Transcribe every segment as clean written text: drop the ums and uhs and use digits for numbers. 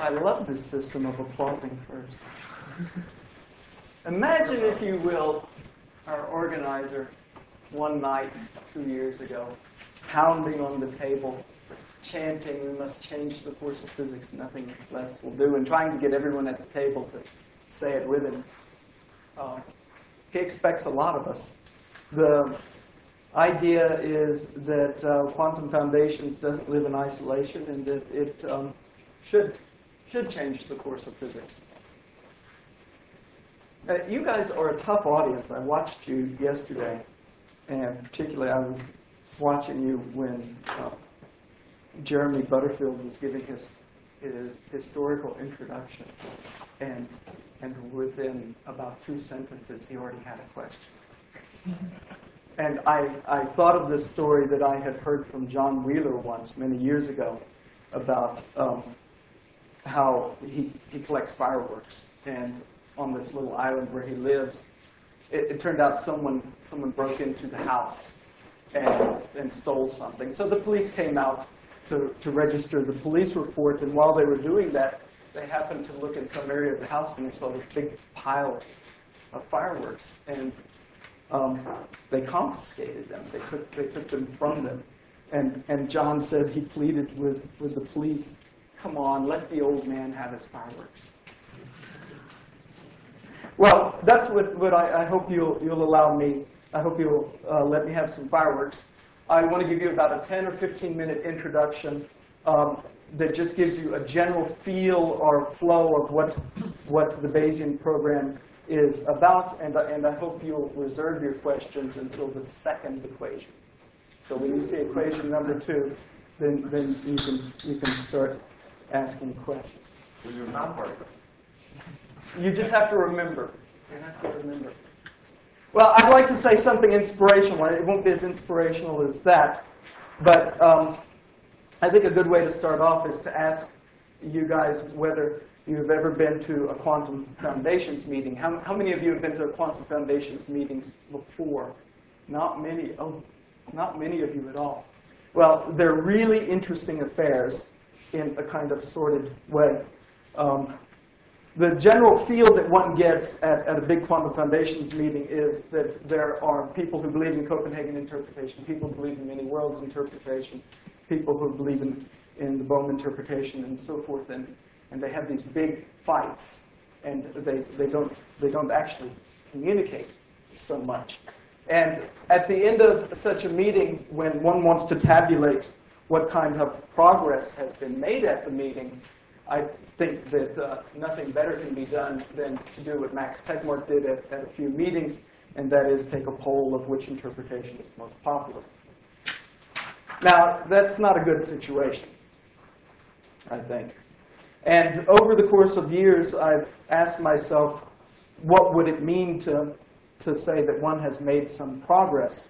I love this system of applauding first. Imagine, if you will, our organizer one night 2 years ago, pounding on the table, chanting, we must change the course of physics, nothing less will do, and trying to get everyone at the table to say it with him. He expects a lot of us. The idea is that Quantum Foundations doesn't live in isolation, and that it should change the course of physics. You guys are a tough audience. I watched you yesterday, and particularly I was watching you when Jeremy Butterfield was giving his historical introduction, and within about 2 sentences, he already had a question. And I thought of this story that I had heard from John Wheeler once, many years ago, about how he collects fireworks. And on this little island where he lives, it turned out someone broke into the house and stole something. So the police came out to register the police report, and while they were doing that, they happened to look in some area of the house and they saw this big pile of fireworks, and they confiscated them. They took them from them, and John said he pleaded with the police, "Come on, let the old man have his fireworks." Well, that's what I hope you'll allow me. I hope you'll let me have some fireworks. I want to give you about a 10 or 15-minute introduction that just gives you a general feel or flow of what the Bayesian program is about, and I hope you'll reserve your questions until the second equation. So when you see equation number 2, then you can start asking questions. Will you number? You just have to remember. You have to remember. Well, I'd like to say something inspirational. It won't be as inspirational as that, but I think a good way to start off is to ask you guys whether you've ever been to a Quantum Foundations meeting. How many of you have been to a Quantum Foundations meetings before? Not many. Oh, not many of you at all. Well, they're really interesting affairs in a kind of sorted way. The general feel that one gets at a big Quantum Foundations meeting is that there are people who believe in Copenhagen interpretation, people who believe in many worlds interpretation, people who believe in the Bohm interpretation, and so forth, and they have these big fights, and they don't actually communicate so much. And at the end of such a meeting, when one wants to tabulate what kind of progress has been made at the meeting, I think that nothing better can be done than to do what Max Tegmark did at a few meetings, and that is take a poll of which interpretation is most popular. Now, that's not a good situation, I think. And over the course of years, I've asked myself, what would it mean to say that one has made some progress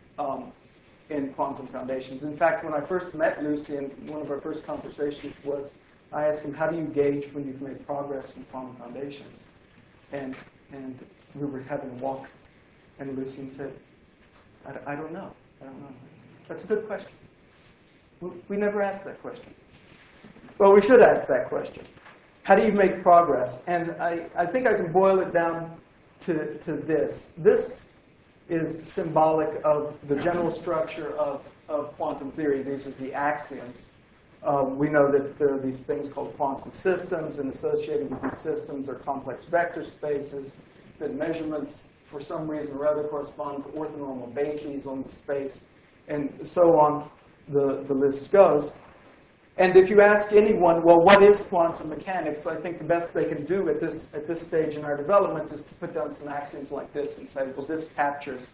in Quantum Foundations? In fact, when I first met Lucian, one of our first conversations was, I asked him, how do you gauge when you've made progress in Quantum Foundations? And we were having a walk, and Lucian said, I don't know. I don't know. That's a good question. We never asked that question. Well, we should ask that question. How do you make progress? And I think I can boil it down to this. This is symbolic of the general structure of quantum theory. These are the axioms. We know that there are these things called quantum systems, and associated with these systems are complex vector spaces, that measurements, for some reason or other, correspond to orthonormal bases on the space, and so on the list goes. And if you ask anyone, well, what is quantum mechanics? I think the best they can do at this stage in our development is to put down some axioms like this and say, well, this captures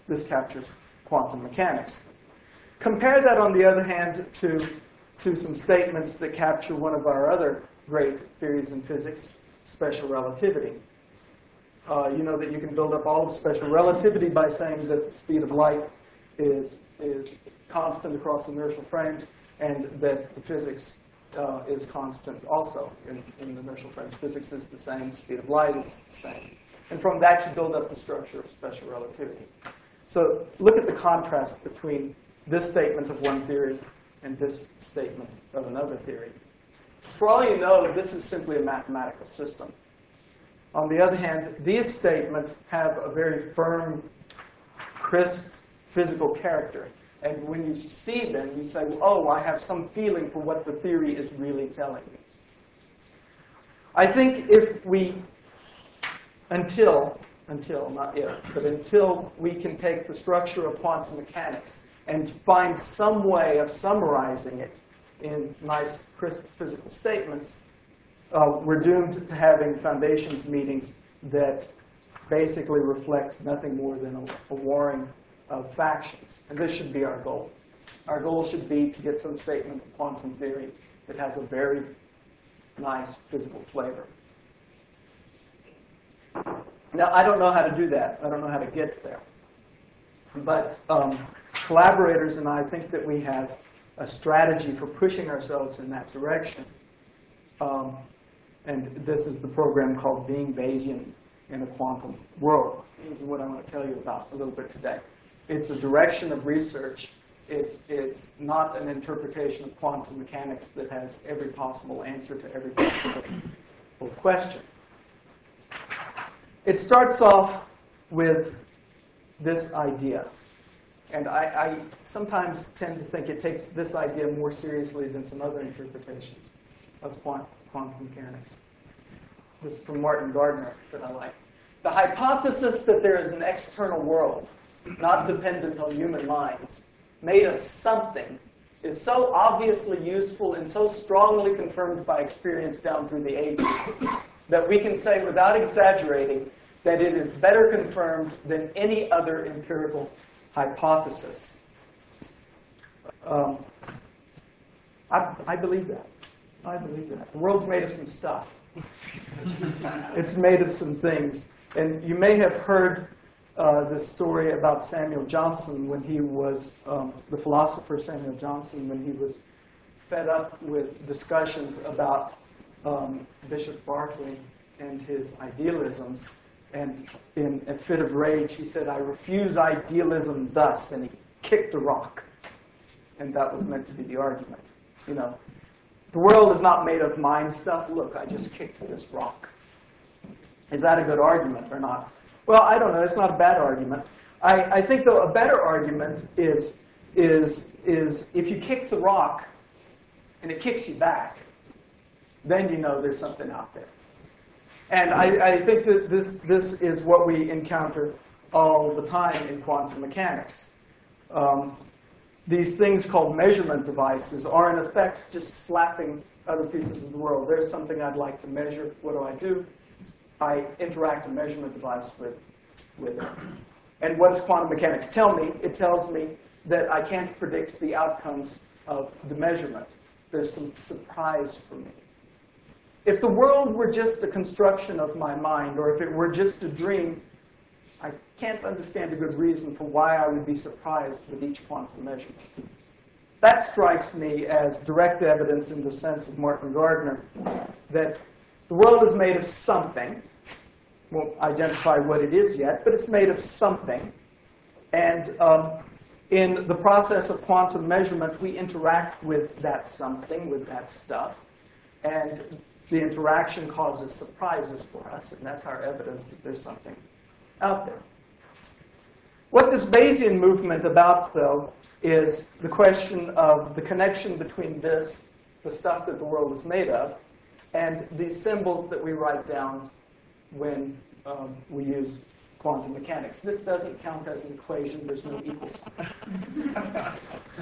quantum mechanics. Compare that, on the other hand, to some statements that capture one of our other great theories in physics, special relativity. You know that you can build up all of special relativity by saying that the speed of light is constant across inertial frames, and that the physics is constant also in the inertial frames. Physics is the same, speed of light is the same. And from that, you build up the structure of special relativity. So look at the contrast between this statement of one theory and this statement of another theory. For all you know, this is simply a mathematical system. On the other hand, these statements have a very firm, crisp physical character. And when you see them, you say, oh, I have some feeling for what the theory is really telling me. I think if we, until, not if, but until we can take the structure of quantum mechanics and find some way of summarizing it in nice, crisp physical statements, we're doomed to having foundations meetings that basically reflect nothing more than a warring of factions. And this should be our goal. Our goal should be to get some statement of quantum theory that has a very nice physical flavor. Now, I don't know how to do that. I don't know how to get there. But collaborators and I think that we have a strategy for pushing ourselves in that direction. And this is the program called Being Bayesian in a Quantum World. This is what I want to tell you about a little bit today. It's a direction of research. It's not an interpretation of quantum mechanics that has every possible answer to every possible question. It starts off with this idea. And I sometimes tend to think it takes this idea more seriously than some other interpretations of quantum mechanics. This is from Martin Gardner that I like. The hypothesis that there is an external world, not dependent on human minds, made of something, is so obviously useful and so strongly confirmed by experience down through the ages that we can say without exaggerating that it is better confirmed than any other empirical hypothesis. I believe that. I believe that. The world's made of some stuff. It's made of some things. And you may have heard this story about Samuel Johnson when he was, the philosopher Samuel Johnson, when he was fed up with discussions about Bishop Berkeley and his idealisms. And in a fit of rage, he said, I refuse idealism thus. And he kicked a rock. And that was meant to be the argument. You know, the world is not made of mind stuff. Look, I just kicked this rock. Is that a good argument or not? Well, I don't know. It's not a bad argument. I think, though, a better argument is if you kick the rock and it kicks you back, then you know there's something out there. And I think that this is what we encounter all the time in quantum mechanics. These things called measurement devices are, in effect, just slapping other pieces of the world. There's something I'd like to measure. What do? I interact a measurement device with it. And what does quantum mechanics tell me? It tells me that I can't predict the outcomes of the measurement. There's some surprise for me. If the world were just a construction of my mind, or if it were just a dream, I can't understand a good reason for why I would be surprised with each quantum measurement. That strikes me as direct evidence in the sense of Martin Gardner that the world is made of something. Won't identify what it is yet, but it's made of something. And in the process of quantum measurement, we interact with that something, with that stuff. And the interaction causes surprises for us, and that's our evidence that there's something out there. What this Bayesian movement about, though, is the question of the connection between this, the stuff that the world is made of, and these symbols that we write down when we use quantum mechanics. This doesn't count as an equation. There's no equal sign.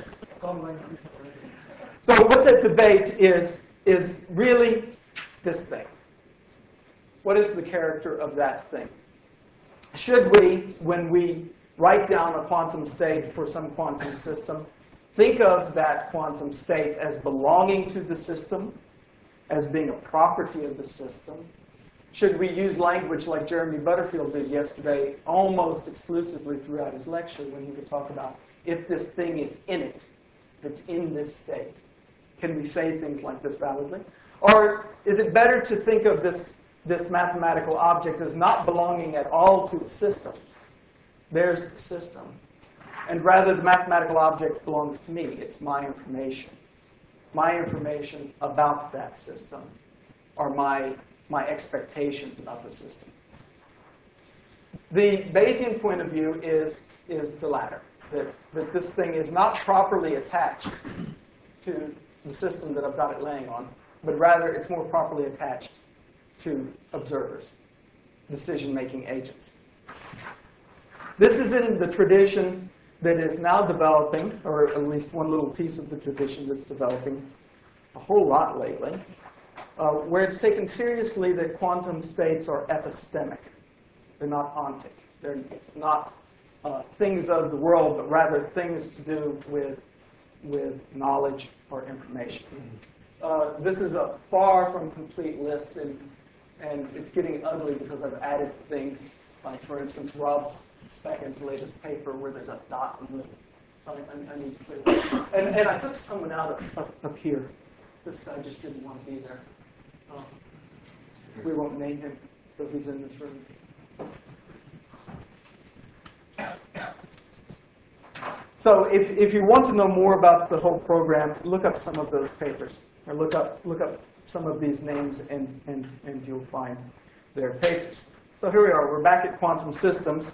So what's at debate is really this thing. What is the character of that thing? Should we, when we write down a quantum state for some quantum system, think of that quantum state as belonging to the system, as being a property of the system? Should we use language like Jeremy Butterfield did yesterday, almost exclusively throughout his lecture, when he would talk about if this thing is in it, if it's in this state? Can we say things like this validly? Or is it better to think of this mathematical object as not belonging at all to the system? There's the system. And rather, the mathematical object belongs to me. It's my information. my information about that system, or my expectations about the system. The Bayesian point of view is the latter, that this thing is not properly attached to the system that I've got it laying on, but rather it's more properly attached to observers, decision-making agents. This is in the tradition that is now developing, or at least one little piece of the tradition that's developing a whole lot lately, where it's taken seriously that quantum states are epistemic. They're not ontic. They're not things of the world, but rather things to do with knowledge or information. This is a far from complete list, and it's getting ugly because I've added things, like, for instance, Rob Speckin's latest paper where there's a dot in the middle. So I need to clear that. And I took someone out up here. This guy just didn't want to be there. We won't name him, but he's in this room. So if you want to know more about the whole program, look up some of those papers, or look up some of these names, and you'll find their papers. So here we are. We're back at quantum systems.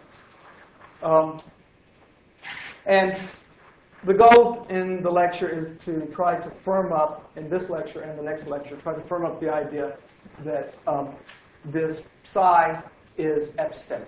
And the goal in the lecture is to try to firm up, in this lecture and the next lecture, try to firm up the idea that this psi is epistemic.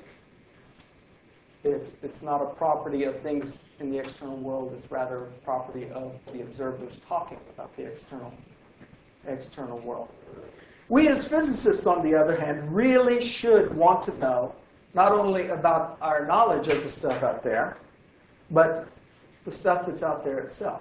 It's not a property of things in the external world. It's rather a property of the observers talking about the external world. We as physicists, on the other hand, really should want to know not only about our knowledge of the stuff out there, but the stuff that's out there itself.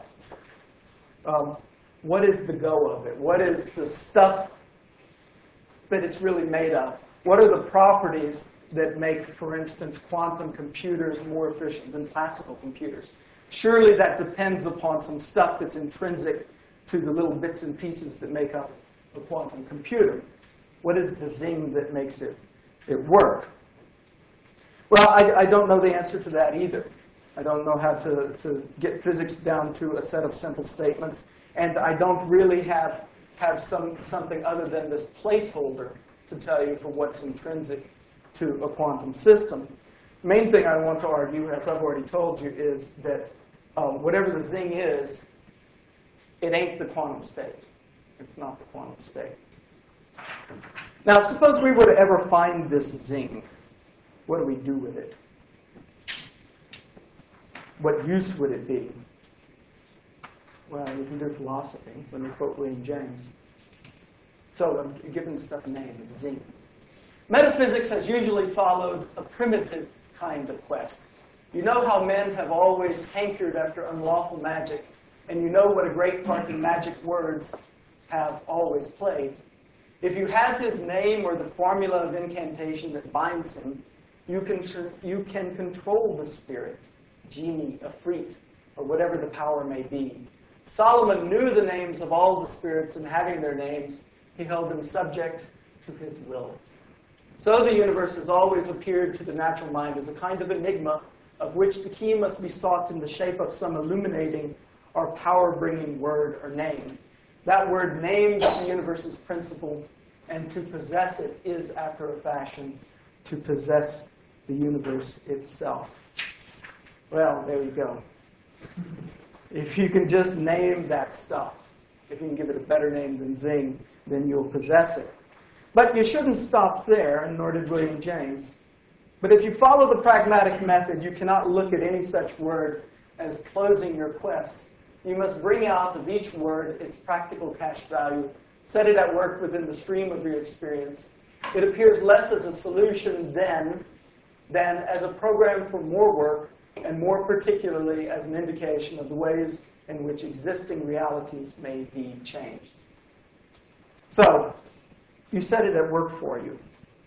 What is the go of it? What is the stuff that it's really made of? What are the properties that make, for instance, quantum computers more efficient than classical computers? Surely that depends upon some stuff that's intrinsic to the little bits and pieces that make up a quantum computer. What is the zing that makes it work? Well, I don't know the answer to that either. I don't know how to get physics down to a set of simple statements. And I don't really have something other than this placeholder to tell you for what's intrinsic to a quantum system. The main thing I want to argue, as I've already told you, is that whatever the zing is, it ain't the quantum state. It's not the quantum state. Now, suppose we were to ever find this zing. What do we do with it? What use would it be? Well, you can do philosophy. Let me quote William James. So I'm giving this stuff a name, it's zing. Metaphysics has usually followed a primitive kind of quest. You know how men have always hankered after unlawful magic, and you know what a great part the magic words have always played. If you have his name or the formula of incantation that binds him, you can control the spirit, genie, afrit, or whatever the power may be. Solomon knew the names of all the spirits, and having their names, he held them subject to his will. So the universe has always appeared to the natural mind as a kind of enigma of which the key must be sought in the shape of some illuminating or power-bringing word or name. That word names the universe's principle, and to possess it is, after a fashion, to possess the universe itself. Well, there you go. If you can just name that stuff, if you can give it a better name than zing, then you'll possess it. But you shouldn't stop there, and nor did William James. But if you follow the pragmatic method, you cannot look at any such word as closing your quest. You must bring out of each word its practical cash value, set it at work within the stream of your experience. It appears less as a solution then than as a program for more work, and more particularly as an indication of the ways in which existing realities may be changed. So, you set it at work for you.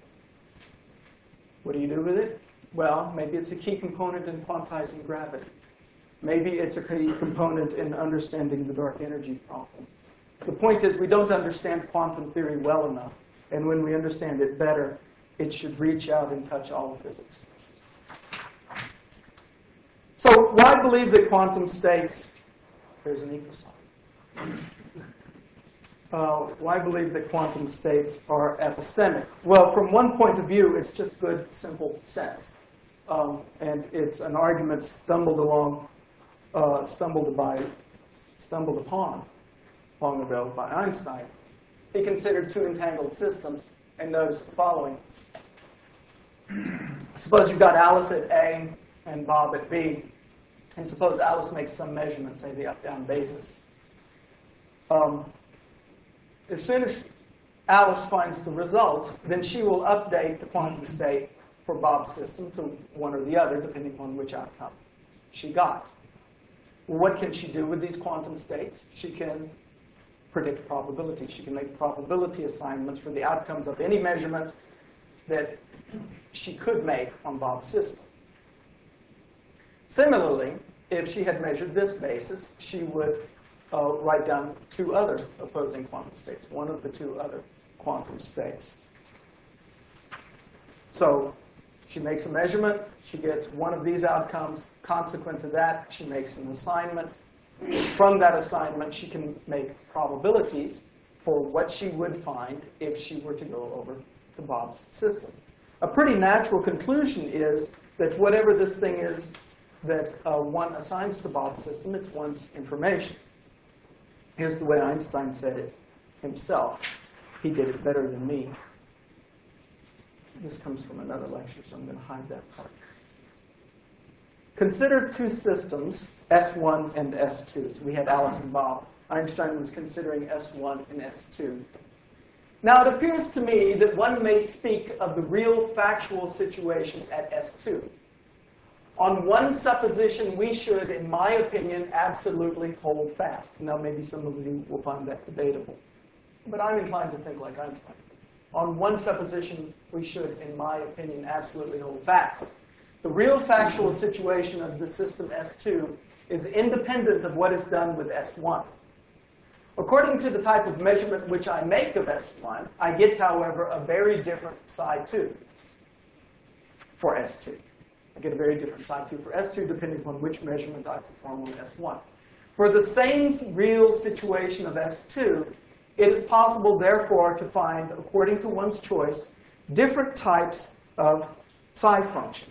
What do you do with it? Well, maybe it's a key component in quantizing gravity. Maybe it's a key component in understanding the dark energy problem. The point is, we don't understand quantum theory well enough. And when we understand it better, it should reach out and touch all of physics. So why believe that quantum states, there's an equal sign. why believe that quantum states are epistemic? Well, from one point of view, it's just good, simple sense. And it's an argument stumbled upon long ago by Einstein. He considered two entangled systems and noticed the following. Suppose you've got Alice at A and Bob at B. And suppose Alice makes some measurement, say the up-down basis. As soon as Alice finds the result, then she will update the quantum state for Bob's system to one or the other, depending on which outcome she got. Well, what can she do with these quantum states? She can predict probability. She can make probability assignments for the outcomes of any measurement that she could make on Bob's system. Similarly, if she had measured this basis, she would write down two other opposing quantum states, one of the two other quantum states. So she makes a measurement. She gets one of these outcomes. Consequent to that, she makes an assignment. From that assignment, she can make probabilities for what she would find if she were to go over to Bob's system. A pretty natural conclusion is that whatever this thing is that one assigns to Bob's system, it's one's information. Here's the way Einstein said it himself. He did it better than me. This comes from another lecture, so I'm going to hide that part. Consider two systems, S1 and S2. So we had Alice and Bob. Einstein was considering S1 and S2. Now, it appears to me that one may speak of the real factual situation at S2. On one supposition, we should, in my opinion, absolutely hold fast. Now, maybe some of you will find that debatable. But I'm inclined to think like Einstein. On one supposition, we should, in my opinion, absolutely hold fast. The real factual situation of the system S2 is independent of what is done with S1. According to the type of measurement which I make of S1, I get, however, a very different psi 2 for S2. I get a very different psi 2 for S2 depending on which measurement I perform on S1. For the same real situation of S2, it is possible, therefore, to find, according to one's choice, different types of psi function.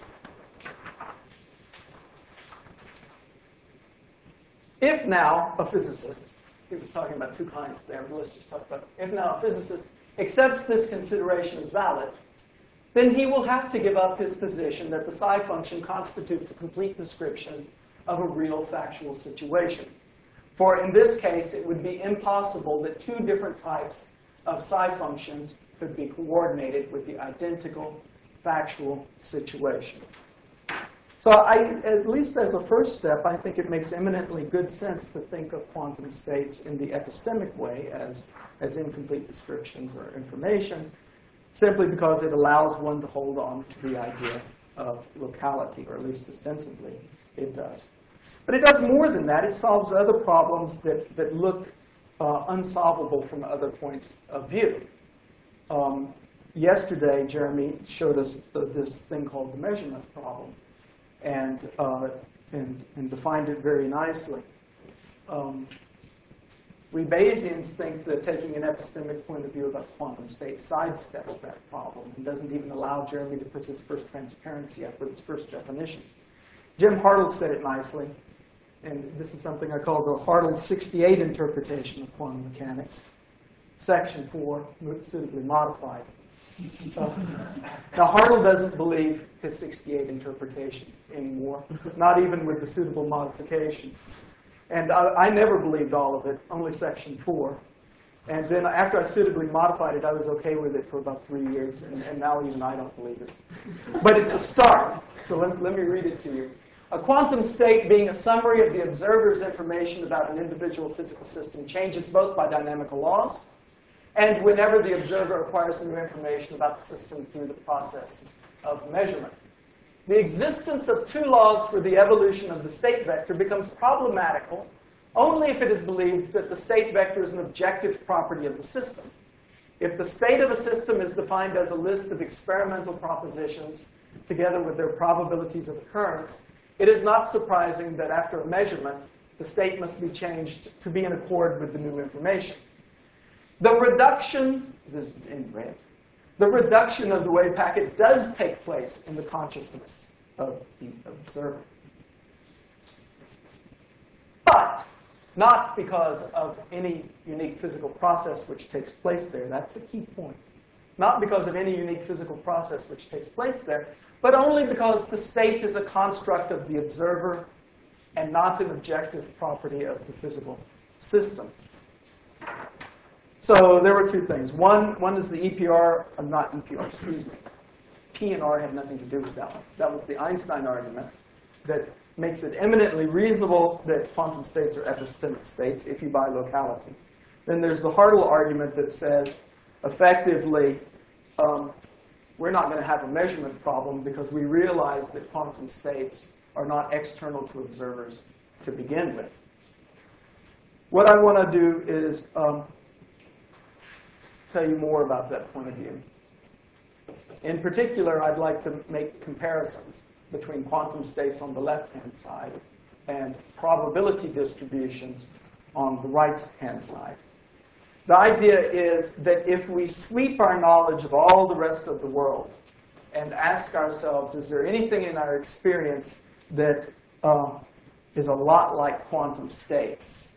If now a physicist, he was talking about two kinds there, but let's just talk about it. If now a physicist accepts this consideration as valid, then he will have to give up his position that the psi function constitutes a complete description of a real factual situation. For in this case, it would be impossible that two different types of psi functions could be coordinated with the identical factual situation. So at least as a first step, I think it makes eminently good sense to think of quantum states in the epistemic way as incomplete descriptions or information, simply because it allows one to hold on to the idea of locality, or at least ostensibly it does. But it does more than that. It solves other problems that look unsolvable from other points of view. Yesterday, Jeremy showed us this thing called the measurement problem, and defined it very nicely. We Bayesians think that taking an epistemic point of view about quantum state sidesteps that problem and doesn't even allow Jeremy to put his first transparency up with his first definition. Jim Hartle said it nicely, and this is something I call the Hartle 68 interpretation of quantum mechanics. Section 4, suitably modified. Now, Hartle doesn't believe his 68 interpretation anymore, not even with the suitable modification. And I never believed all of it, only section 4. And then after I suitably modified it, I was OK with it for about 3 years, and now even I don't believe it. But it's a start, so let me read it to you. A quantum state being a summary of the observer's information about an individual physical system changes both by dynamical laws and whenever the observer acquires new information about the system through the process of measurement. The existence of two laws for the evolution of the state vector becomes problematical only if it is believed that the state vector is an objective property of the system. If the state of a system is defined as a list of experimental propositions together with their probabilities of occurrence, it is not surprising that after a measurement, the state must be changed to be in accord with the new information. The reduction, this is in red, the reduction of the wave packet does take place in the consciousness of the observer. But not because of any unique physical process which takes place there. That's a key point. Not because of any unique physical process which takes place there, but only because the state is a construct of the observer and not an objective property of the physical system. So there were two things. One is the EPR, not EPR, excuse me. P and R had nothing to do with that one. That was the Einstein argument that makes it eminently reasonable that quantum states are epistemic states if you buy locality. Then there's the Hartle argument that says, effectively, we're not going to have a measurement problem because we realize that quantum states are not external to observers to begin with. What I want to do is tell you more about that point of view. In particular, I'd like to make comparisons between quantum states on the left-hand side and probability distributions on the right-hand side. The idea is that if we sweep our knowledge of all the rest of the world and ask ourselves, is there anything in our experience that is a lot like quantum states,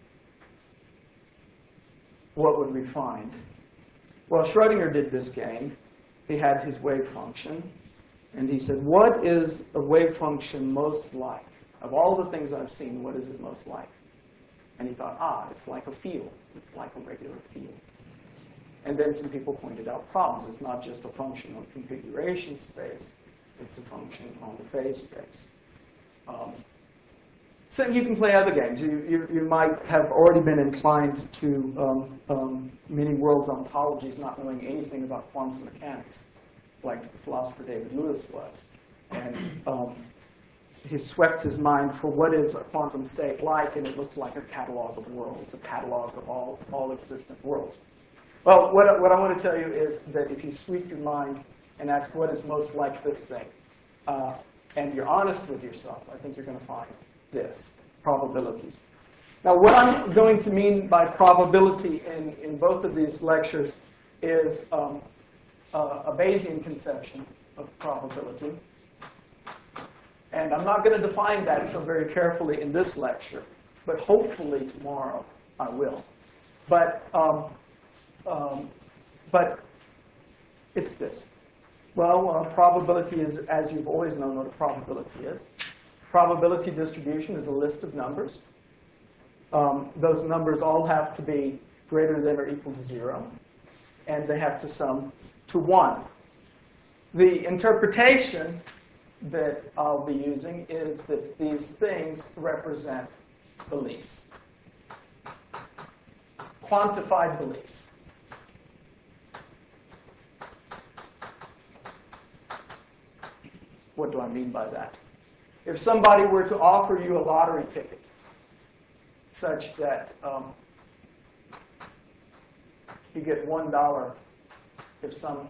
what would we find? Well, Schrödinger did this game. He had his wave function. And he said, what is a wave function most like? Of all the things I've seen, what is it most like? And he thought, it's like a field. It's like a regular field. And then some people pointed out problems. It's not just a function on configuration space. It's a function on the phase space. So you can play other games. You might have already been inclined to many worlds ontologies not knowing anything about quantum mechanics, like the philosopher David Lewis was. And he swept his mind for what is a quantum state like, and it looked like a catalog of worlds, a catalog of all existent worlds. Well, what I want to tell you is that if you sweep your mind and ask what is most like this thing, and you're honest with yourself, I think you're going to find this, probabilities. Now, what I'm going to mean by probability in both of these lectures is a Bayesian conception of probability. And I'm not going to define that so very carefully in this lecture, but hopefully tomorrow I will. But it's this. Well, probability is, as you've always known what a probability is. Probability distribution is a list of numbers. Those numbers all have to be greater than or equal to 0, and they have to sum to 1. The interpretation that I'll be using is that these things represent beliefs, quantified beliefs. What do I mean by that? If somebody were to offer you a lottery ticket such that you get $1 if some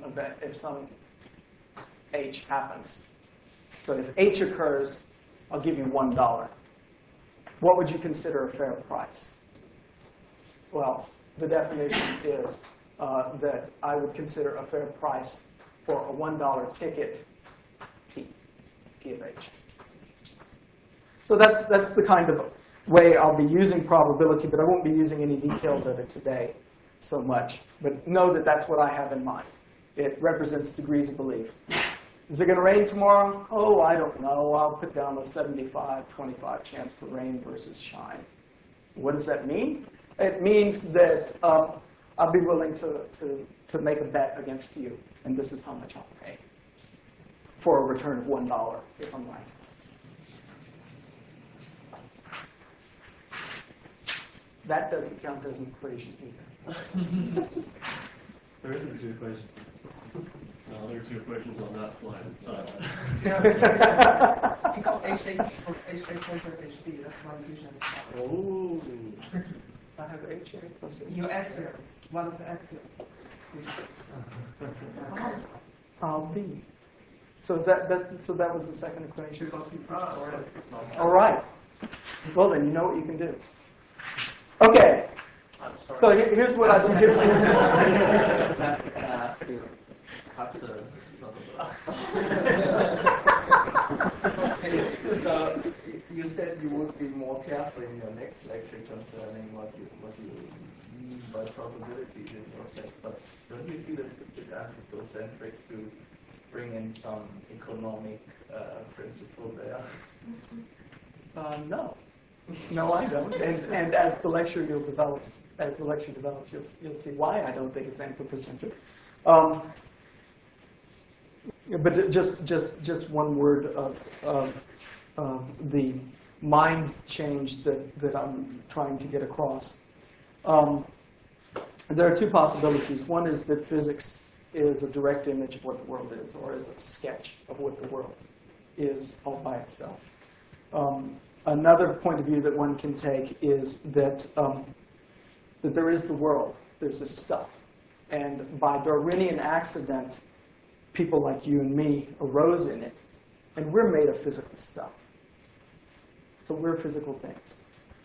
H happens. So if H occurs, I'll give you $1. What would you consider a fair price? Well, the definition is that I would consider a fair price for a $1 ticket, P of H. So that's the kind of way I'll be using probability, but I won't be using any details of it today so much. But know that that's what I have in mind. It represents degrees of belief. Is it going to rain tomorrow? Oh, I don't know. I'll put down a 75-25 chance for rain versus shine. What does that mean? It means that I'll be willing to make a bet against you, and this is how much I'll pay for a return of $1 if I'm right. That doesn't count as an equation either. There isn't two equations. No, there are two equations on that slide. It's time. You call HA equals HA plus HB. That's one equation. Oh. I have HA plus HB. Your axioms, one of the axioms. B. So is that was the second equation. Oh, All right. Well then, you know what you can do. Okay. So here's what I think. So you said you would be more careful in your next lecture concerning what you mean by probabilities in your text, but don't you feel it's a bit anthropocentric to bring in some economic principle there? No. No, I don't. And as the lecture develops, you'll see why I don't think it's anthropocentric. But just one word of the mind change that I'm trying to get across. There are two possibilities. One is that physics is a direct image of what the world is, or is a sketch of what the world is all by itself. Another point of view that one can take is that that there is the world, there's this stuff, and by Darwinian accident, people like you and me arose in it, and we're made of physical stuff. So we're physical things.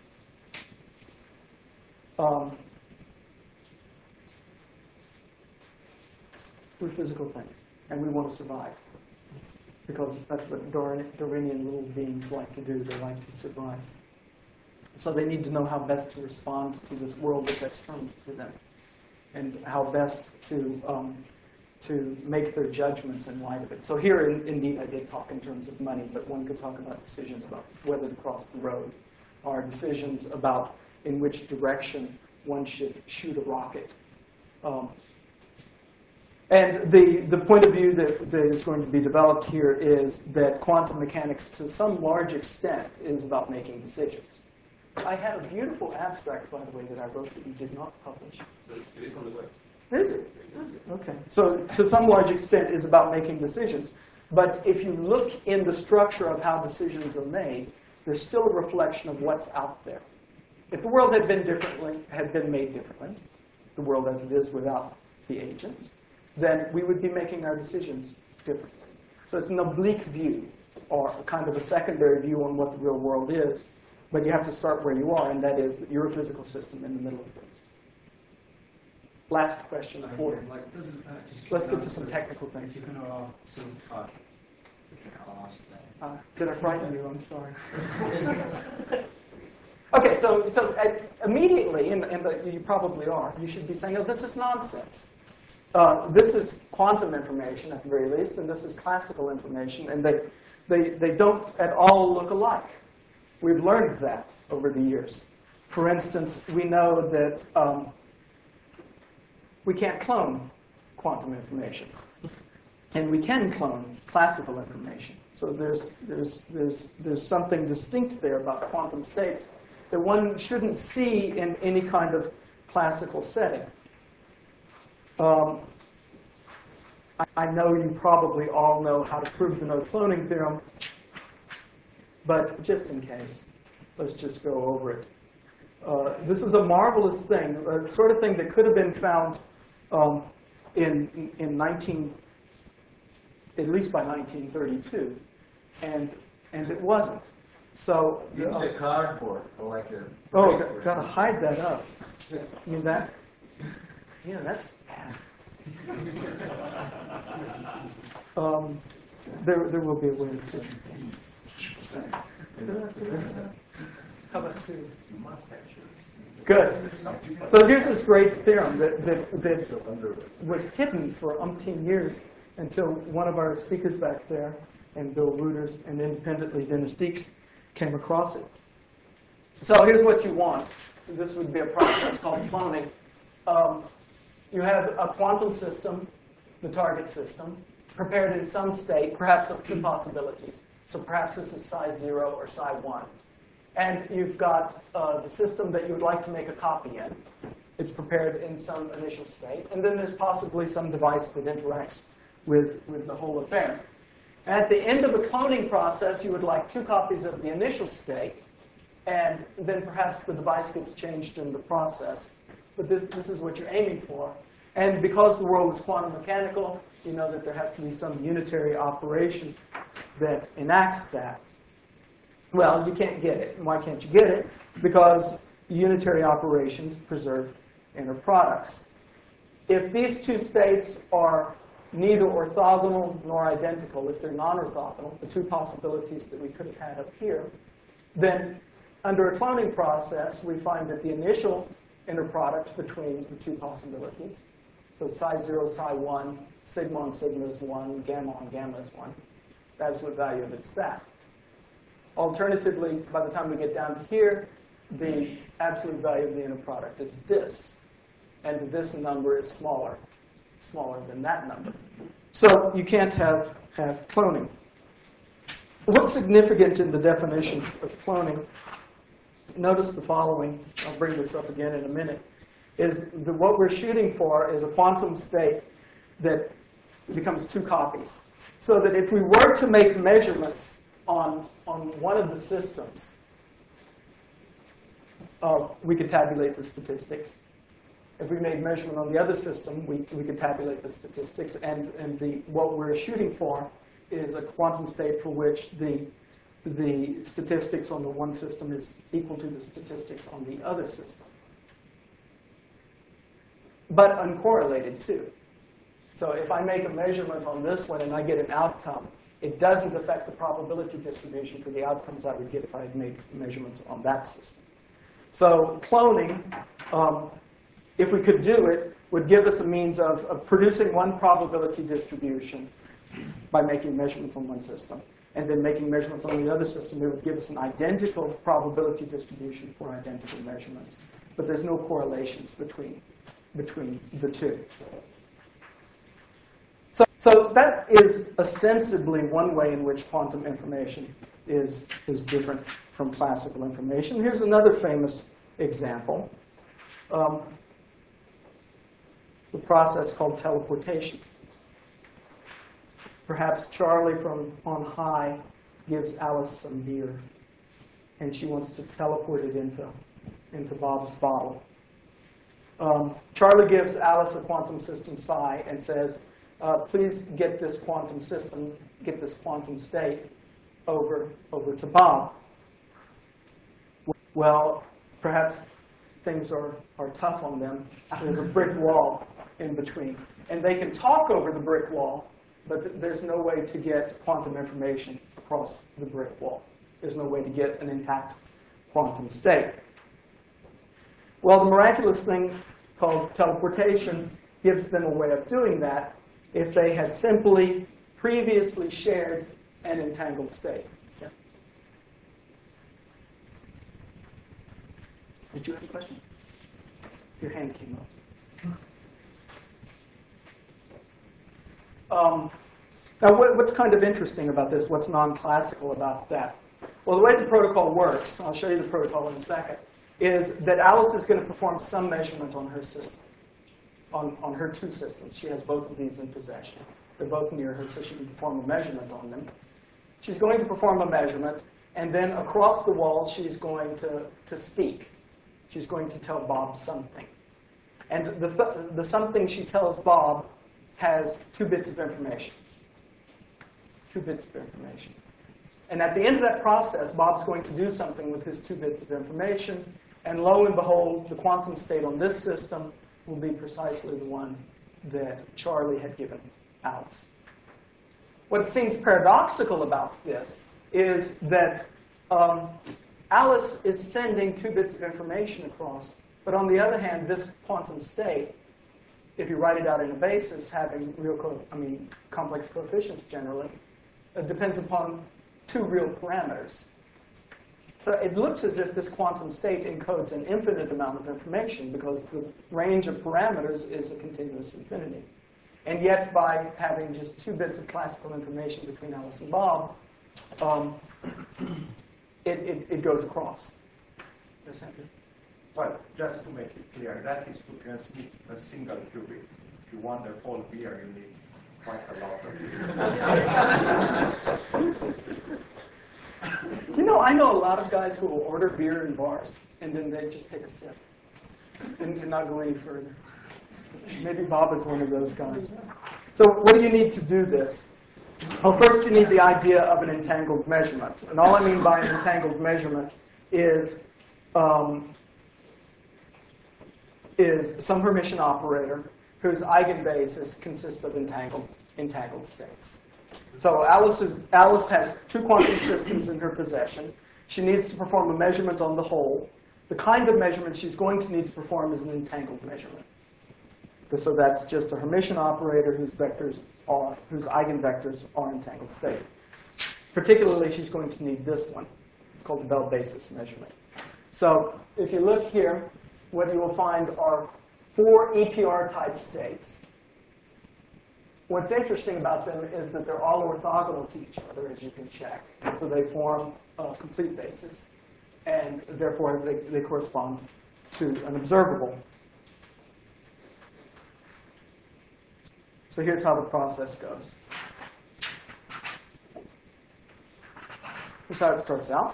We're physical things, and we want to survive. Because that's what Darwinian little beings like to do. They like to survive. So they need to know how best to respond to this world that's external to them, and how best to make their judgments in light of it. So here, indeed, I did talk in terms of money, but one could talk about decisions about whether to cross the road, or decisions about in which direction one should shoot a rocket. And the point of view that is going to be developed here is that quantum mechanics, to some large extent, is about making decisions. I had a beautiful abstract, by the way, that I wrote that you did not publish. It is on the way. Is it? Okay. So to some large extent is about making decisions. But if you look in the structure of how decisions are made, there's still a reflection of what's out there. If the world had been made differently, the world as it is without the agents, then we would be making our decisions differently. So it's an oblique view, or kind of a secondary view on what the real world is, but you have to start where you are, and that is that you're a physical system in the middle of things. Last question for you. Let's get to some technical things. Did I frighten you? I'm sorry. Okay, so immediately, and you probably are, you should be saying, oh, this is nonsense. This is quantum information, at the very least, and this is classical information, and they don't at all look alike. We've learned that over the years. For instance, we know that we can't clone quantum information, and we can clone classical information. So there's something distinct there about quantum states that one shouldn't see in any kind of classical setting. I know you probably all know how to prove the no-cloning theorem, but just in case, let's just go over it. This is a marvelous thing, a sort of thing that could have been found at least by 1932, and it wasn't. So use the cardboard for like a. Oh, gotta hide that up. You mean that? Yeah, that's bad. There will be a way of this. How about two? Good. So here's this great theorem that was hidden for umpteen years until one of our speakers back there, and Bill Wooters, and independently Dennis Deeks, came across it. So here's what you want. This would be a process called cloning. You have a quantum system, the target system, prepared in some state, perhaps of two possibilities. So perhaps this is psi 0 or psi 1. And you've got the system that you would like to make a copy in. It's prepared in some initial state. And then there's possibly some device that interacts with the whole affair. At the end of the cloning process, you would like two copies of the initial state, and then perhaps the device gets changed in the process. But this is what you're aiming for. And because the world is quantum mechanical, you know that there has to be some unitary operation that enacts that. Well, you can't get it. And why can't you get it? Because unitary operations preserve inner products. If these two states are neither orthogonal nor identical, if they're non-orthogonal, the two possibilities that we could have had up here, then under a cloning process, we find that the initial inner product between the two possibilities, so psi 0, psi 1, sigma on sigma is 1, gamma on gamma is 1, the absolute value of it is that. Alternatively, by the time we get down to here, the absolute value of the inner product is this. And this number is smaller than that number. So you can't have cloning. What's significant in the definition of cloning, notice the following, I'll bring this up again in a minute, is that what we're shooting for is a quantum state that becomes two copies. So that if we were to make measurements on one of the systems, we could tabulate the statistics. If we made measurement on the other system, we could tabulate the statistics. And what we're shooting for is a quantum state for which the statistics on the one system is equal to the statistics on the other system. But uncorrelated, too. So if I make a measurement on this one and I get an outcome, it doesn't affect the probability distribution for the outcomes I would get if I had made measurements on that system. So cloning, if we could do it, would give us a means of producing one probability distribution by making measurements on one system. And then making measurements on the other system, it would give us an identical probability distribution for identical measurements. But there's no correlations between the two. So that is ostensibly one way in which quantum information is different from classical information. Here's another famous example. The process called teleportation. Perhaps Charlie from on high gives Alice some beer, and she wants to teleport it into Bob's bottle. Charlie gives Alice a quantum system psi and says, please get this quantum system, get this quantum state over to Bob. Well, perhaps things are tough on them. There's a brick wall in between. And they can talk over the brick wall, but there's no way to get quantum information across the brick wall. There's no way to get an intact quantum state. Well, the miraculous thing called teleportation gives them a way of doing that if they had simply previously shared an entangled state. Yeah. Did you have a question? Your hand came up. Now, what's kind of interesting about this, what's non-classical about that? Well, the way the protocol works, I'll show you the protocol in a second, is that Alice is going to perform some measurement on her system, on her two systems. She has both of these in possession. They're both near her, so she can perform a measurement on them. She's going to perform a measurement, and then across the wall, she's going to speak. She's going to tell Bob something. And the something she tells Bob has 2 bits of information. 2 bits of information. And at the end of that process, Bob's going to do something with his 2 bits of information, and lo and behold, the quantum state on this system will be precisely the one that Charlie had given Alice. What seems paradoxical about this is that Alice is sending 2 bits of information across, but on the other hand, this quantum state, if you write it out in a basis, having complex coefficients generally, depends upon 2 real parameters. So it looks as if this quantum state encodes an infinite amount of information because the range of parameters is a continuous infinity. And yet, by having just 2 bits of classical information between Alice and Bob, it goes across. Well, just to make it clear, that is to transmit a single qubit. If you want a whole beer, you need quite a lot of it. You know, I know a lot of guys who will order beer in bars, and then they just take a sip and not go any further. Maybe Bob is one of those guys. So what do you need to do this? Well, first you need the idea of an entangled measurement. And all I mean by an entangled measurement is is some Hermitian operator whose eigenbasis consists of entangled states. So Alice has two quantum systems in her possession. She needs to perform a measurement on the whole. The kind of measurement she's going to need to perform is an entangled measurement. So that's just a Hermitian operator whose eigenvectors are entangled states. Particularly, she's going to need this one. It's called the Bell basis measurement. So if you look here, what you will find are 4 EPR-type states. What's interesting about them is that they're all orthogonal to each other, as you can check. So they form a complete basis, and therefore they correspond to an observable. So here's how the process goes. Here's how it starts out.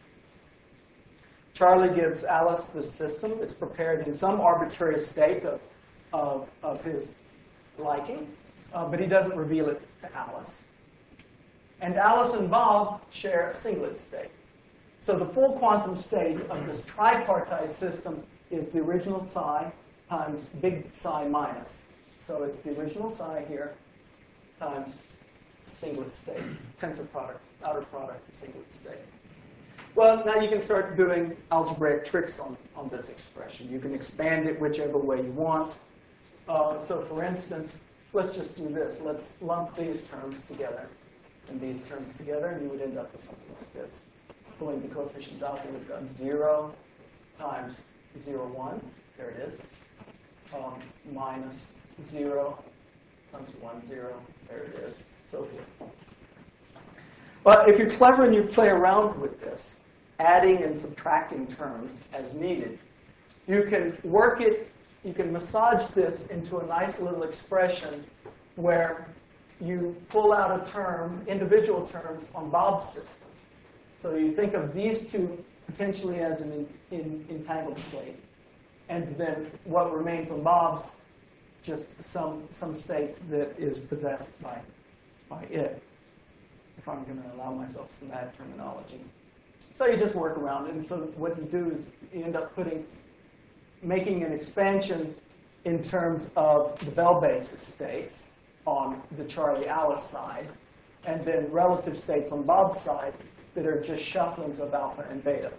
Charlie gives Alice this system. It's prepared in some arbitrary state of his liking, but he doesn't reveal it to Alice. And Alice and Bob share a singlet state. So the full quantum state of this tripartite system is the original psi times big psi minus. So it's the original psi here times singlet state, tensor product, outer product, singlet state. Well, now you can start doing algebraic tricks on this expression. You can expand it whichever way you want. So for instance, let's just do this. Let's lump these terms together and these terms together, and you would end up with something like this. Pulling the coefficients out, you would have 0 times 0, 1. There it is. Minus 0 times 1, 0. There it is. So forth. But if you're clever and you play around with this, adding and subtracting terms as needed, you can work it, you can massage this into a nice little expression where you pull out a term, individual terms, on Bob's system. So you think of these two potentially as an entangled state. And then what remains on Bob's, just some state that is possessed by it, if I'm going to allow myself some bad terminology. So you just work around it. And so what you do is you end up making an expansion in terms of the Bell basis states on the Charlie-Alice side, and then relative states on Bob's side that are just shufflings of alpha and beta,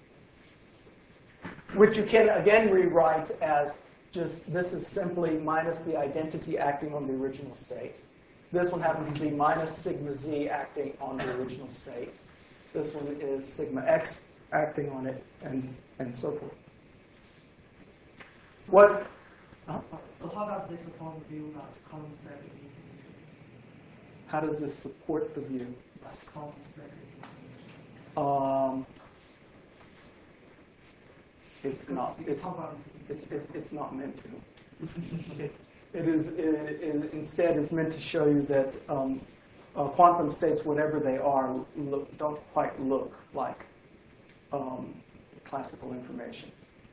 which you can again rewrite as just this is simply minus the identity acting on the original state. This one happens to be minus sigma z acting on the original state. This one is sigma x acting on it, and so forth. So, What? So how does this support the view that quantum state is infinite? How does this support the view? That quantum state is infinite. It's not. It's not meant to. It instead is meant to show you that quantum states, whatever they are, don't quite look like classical information.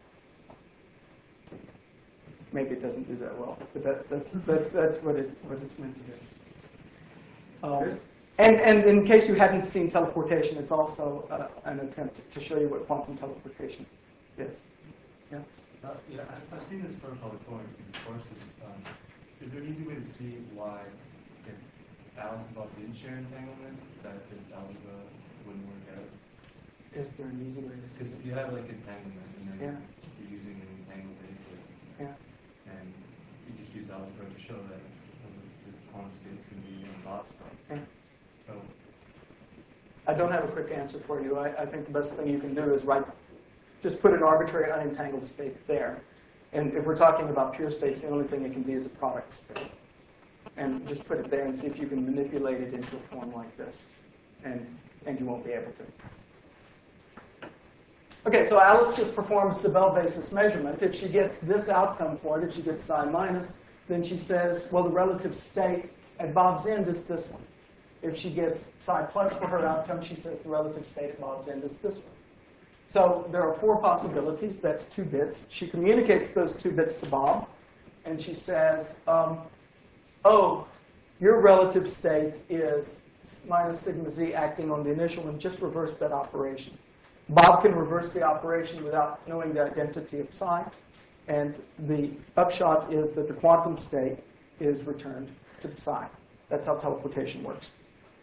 Maybe it doesn't do that well, but that's what it's meant to do. And in case you hadn't seen teleportation, it's also an attempt to show you what quantum teleportation is. Yeah. Yeah, I've seen this protocol before in courses. Is there an easy way to see why, if Alice and Bob didn't share entanglement, that this algebra wouldn't work out? Is there an easy way to see? Because if you have like entanglement, Yeah. you're using an entangled basis, Yeah. and you just use algebra to show that this quantum state is going to be in Bob's side. Yeah. So I don't have a quick answer for you. I think the best thing you can do is just put an arbitrary unentangled state there. And if we're talking about pure states, the only thing it can be is a product state. And just put it there and see if you can manipulate it into a form like this. And you won't be able to. OK, so Alice just performs the Bell basis measurement. If she gets this outcome for it, if she gets psi minus, then she says, well, the relative state at Bob's end is this one. If she gets psi plus for her outcome, she says the relative state at Bob's end is this one. So there are 4 possibilities. That's 2 bits. She communicates those 2 bits to Bob, and she says, oh, your relative state is minus sigma z acting on the initial, and just reverse that operation. Bob can reverse the operation without knowing the identity of psi, And the upshot is that the quantum state is returned to psi. That's how teleportation works.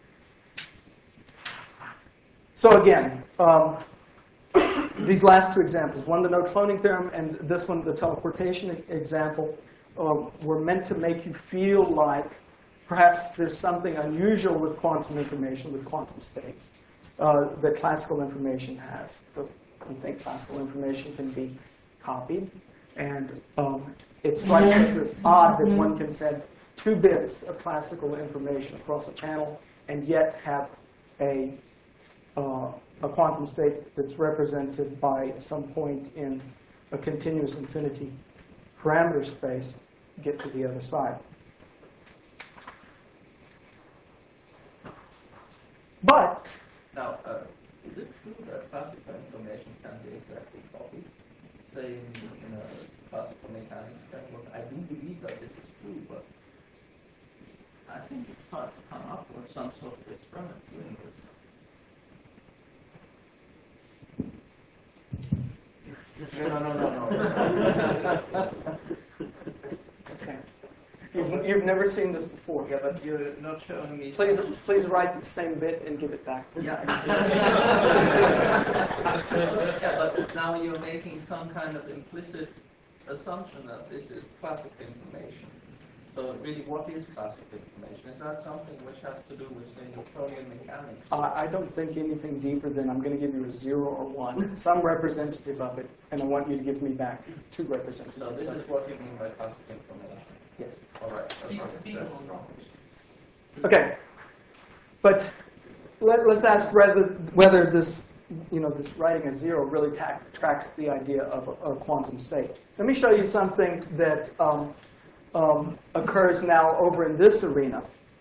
So again, these last two examples, one the no-cloning theorem and this one the teleportation example, were meant to make you feel like perhaps there's something unusual with quantum information, with quantum states, that classical information has. Because we think classical information can be copied. And it strikes us as odd that one can send 2 bits of classical information across a channel and yet have a quantum state that's represented by some point in a continuous infinity parameter space get to the other side. But Now, is it true that classical information can be exactly copied? Say in a classical mechanics framework, I do believe that this is true, but I think it's hard to come up with some sort of experiment doing this. No. okay. You've never seen this before. Yeah, but you're not showing me. Please write the same bit and give it back to me. Yeah. Yeah, but now you're making some kind of implicit assumption that this is classical information. So really, what is classical information? Is that something which has to do with, say, Newtonian mechanics? I don't think anything deeper than I'm going to give you a 0 or 1, some representative of it, and I want you to give me back 2 representatives. So this is what you mean by classical information? Yes. All right. Speak That's on wrong. Okay, but let's ask whether this, this writing a 0 really tracks the idea of a quantum state. Let me show you something that occurs now over in this arena,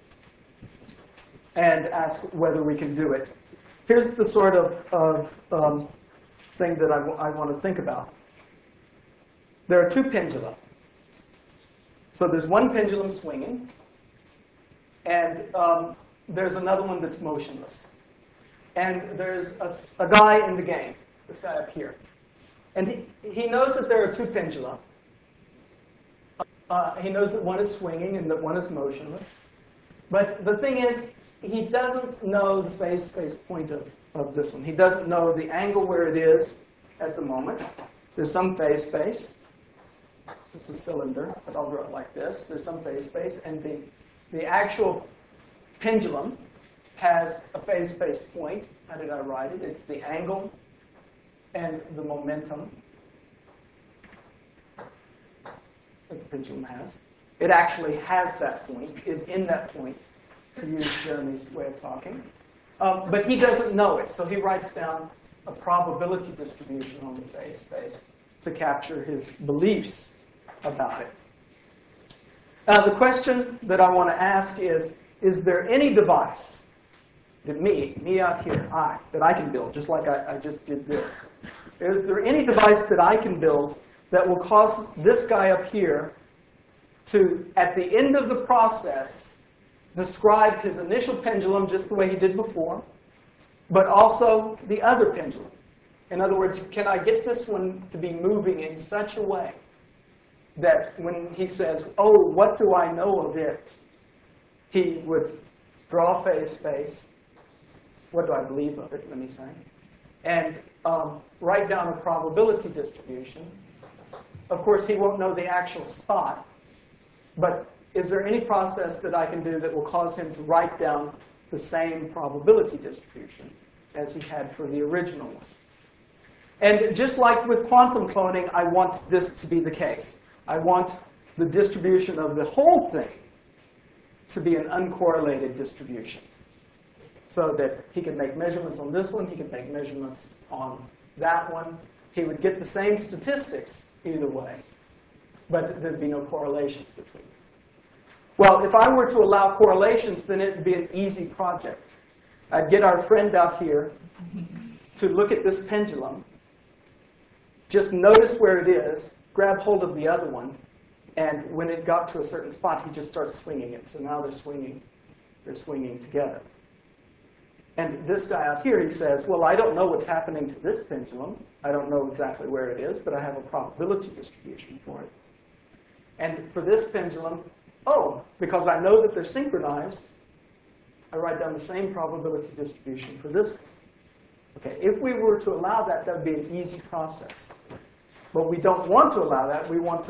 and ask whether we can do it. Here's the sort of thing that I want to think about. There are 2 pendula. So there's one pendulum swinging, and there's another one that's motionless. And there's a guy in the game, this guy up here. And he knows that there are 2 pendula. He knows that one is swinging and that one is motionless. But the thing is, he doesn't know the phase space point of this one. He doesn't know the angle where it is at the moment. There's some phase space. It's a cylinder, but I'll draw it like this. There's some phase space, and the actual pendulum has a phase space point. How did I write it? It's the angle and the momentum that the pendulum has. It actually has that point, is in that point, to use Jeremy's way of talking. But he doesn't know it, so he writes down a probability distribution on the phase space to capture his beliefs about it. The question that I want to ask is there any device that me out here, that I can build, just like I just did this? Is there any device that I can build that will cause this guy up here to, at the end of the process, describe his initial pendulum just the way he did before, but also the other pendulum? In other words, can I get this one to be moving in such a way that when he says, oh, what do I know of it, he would draw phase space. What do I believe of it, let me say, and write down a probability distribution. Of course, he won't know the actual spot, but is there any process that I can do that will cause him to write down the same probability distribution as he had for the original one? And just like with quantum cloning, I want this to be the case. I want the distribution of the whole thing to be an uncorrelated distribution, so that he can make measurements on this one, he can make measurements on that one. He would get the same statistics either way, but there'd be no correlations between them. Well, if I were to allow correlations, then it would be an easy project. I'd get our friend out here to look at this pendulum, just notice where it is, grab hold of the other one, and when it got to a certain spot, he just starts swinging it. So now they're swinging together. And this guy out here, he says, well, I don't know what's happening to this pendulum. I don't know exactly where it is, but I have a probability distribution for it. And for this pendulum, oh, because I know that they're synchronized, I write down the same probability distribution for this one. Okay, if we were to allow that, that would be an easy process. But we don't want to allow that. We want to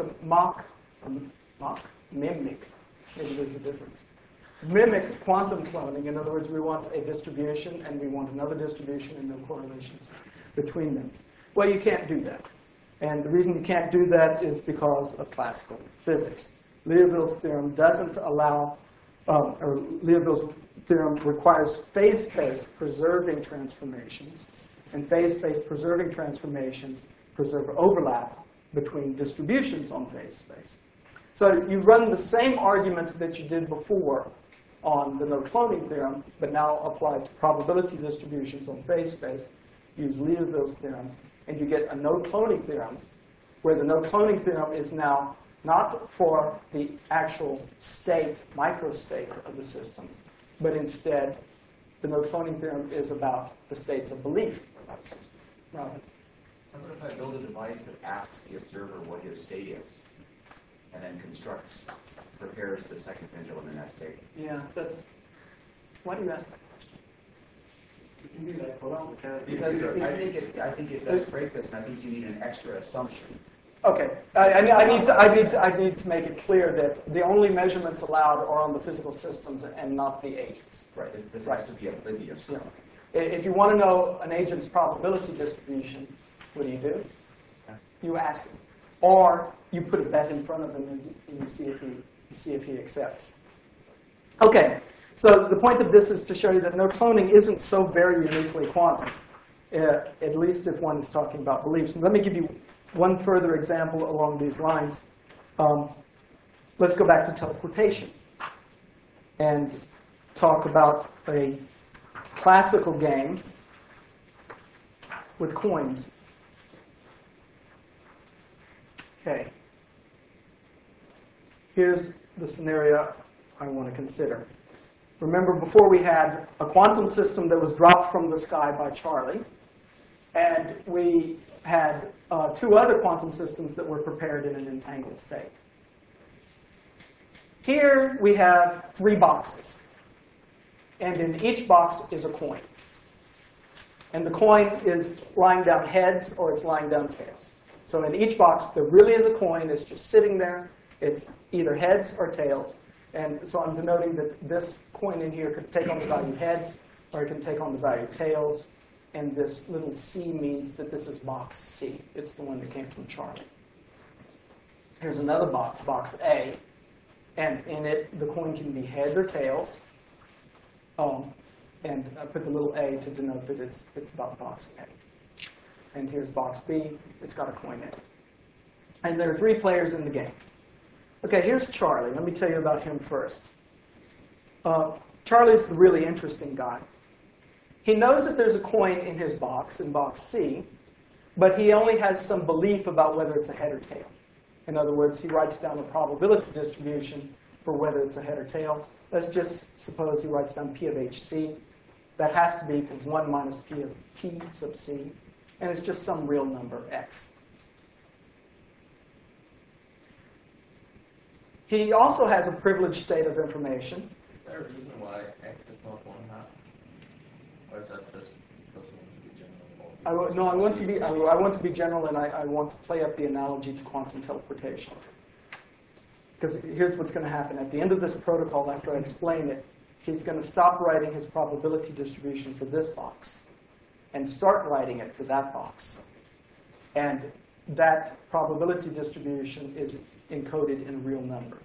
mimic, maybe there's a difference. Mimic quantum cloning. In other words, we want a distribution and we want another distribution and no correlations between them. Well, you can't do that. And the reason you can't do that is because of classical physics. Liouville's theorem doesn't allow, or Liouville's theorem requires phase space preserving transformations. And phase space preserving transformations preserve overlap between distributions on phase space. So you run the same argument that you did before on the no-cloning theorem, but now applied to probability distributions on phase space. Use Liouville's theorem, and you get a no-cloning theorem, where the no-cloning theorem is now not for the actual state, microstate of the system, but instead the no-cloning theorem is about the states of belief about the system. Robin? What if I build a device that asks the observer what his state is, and then prepares the second pendulum in that state? Yeah, that's. Why do you ask that question? You can do that. Hold on. Because I think it does break this, and I think you need an extra assumption. Okay, I need to make it clear that the only measurements allowed are on the physical systems and not the agents. Right. This has to be oblivious. Yeah. If you want to know an agent's probability distribution, what do? You ask him, or you put a bet in front of him and you see if he accepts. Okay, so the point of this is to show you that no cloning isn't so very uniquely quantum, at least if one is talking about beliefs. And let me give you one further example along these lines. Let's go back to teleportation and talk about a classical game with coins. Okay. Here's the scenario I want to consider. Remember, before we had a quantum system that was dropped from the sky by Charlie, and we had two other quantum systems that were prepared in an entangled state. Here we have 3 boxes, and in each box is a coin. And the coin is lying down heads or it's lying down tails. So in each box, there really is a coin. It's just sitting there. It's either heads or tails. And so I'm denoting that this coin in here could take on the value heads, or it can take on the value tails. And this little C means that this is box C. It's the one that came from Charlie. Here's another box, box A. And in it, the coin can be head or tails. And I put the little A to denote that it's about box A. And here's box B. It's got a coin in it. And there are 3 players in the game. Okay, here's Charlie. Let me tell you about him first. Charlie's the really interesting guy. He knows that there's a coin in his box, in box C, but he only has some belief about whether it's a head or tail. In other words, he writes down a probability distribution for whether it's a head or tail. Let's just suppose he writes down P of HC. That has to be equal to 1 minus P of T sub C. And it's just some real number, X. He also has a privileged state of information. Is there a reason why X is not 1/2? Or is that just because we want to be general? No, I want to be general, and I want to play up the analogy to quantum teleportation. Because here's what's going to happen. At the end of this protocol, after I explain it, he's going to stop writing his probability distribution for this box and start writing it for that box. And that probability distribution is encoded in a real number.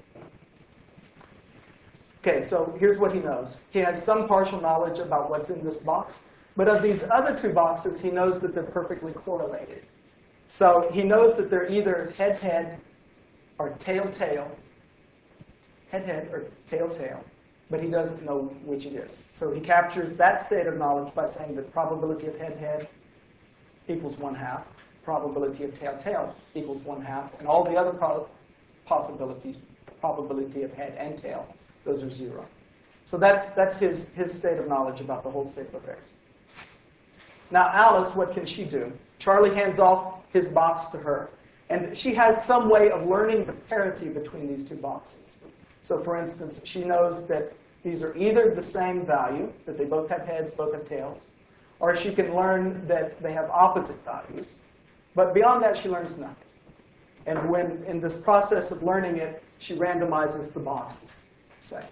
Okay, so here's what he knows. He has some partial knowledge about what's in this box. But of these other 2 boxes, he knows that they're perfectly correlated. So he knows that they're either head-head or tail-tail. Head-head or tail-tail. But he doesn't know which it is. So he captures that state of knowledge by saying that probability of head-head equals 1/2. Probability of tail-tail equals 1/2. And all the other possibilities, probability of head and tail, those are 0. So that's his state of knowledge about the whole state of affairs. Now Alice, what can she do? Charlie hands off his box to her. And she has some way of learning the parity between these two boxes. So for instance, she knows that these are either the same value, that they both have heads, both have tails, or she can learn that they have opposite values. But beyond that, she learns nothing. And when in this process of learning it, she randomizes the boxes, say.